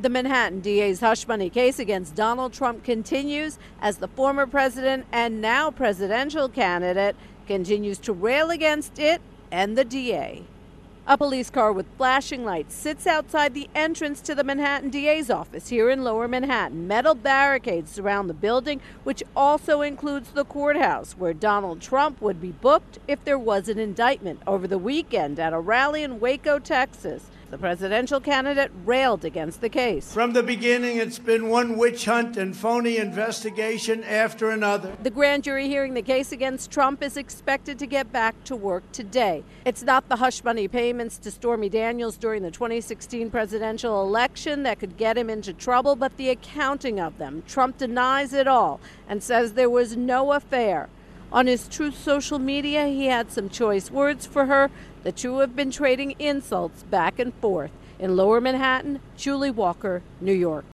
The Manhattan DA's hush money case against Donald Trump continues as the former president and now presidential candidate continues to rail against it and the DA. A police car with flashing lights sits outside the entrance to the Manhattan DA's office here in Lower Manhattan. Metal barricades surround the building, which also includes the courthouse, where Donald Trump would be booked if there was an indictment over the weekend at a rally in Waco, Texas. The presidential candidate railed against the case. From the beginning, it's been one witch hunt and phony investigation after another. The grand jury hearing the case against Trump is expected to get back to work today. It's not the hush money payments to Stormy Daniels during the 2016 presidential election that could get him into trouble, but the accounting of them. Trump denies it all and says there was no affair. On his Truth social media, he had some choice words for her. The two have been trading insults back and forth. In Lower Manhattan, Julie Walker, New York.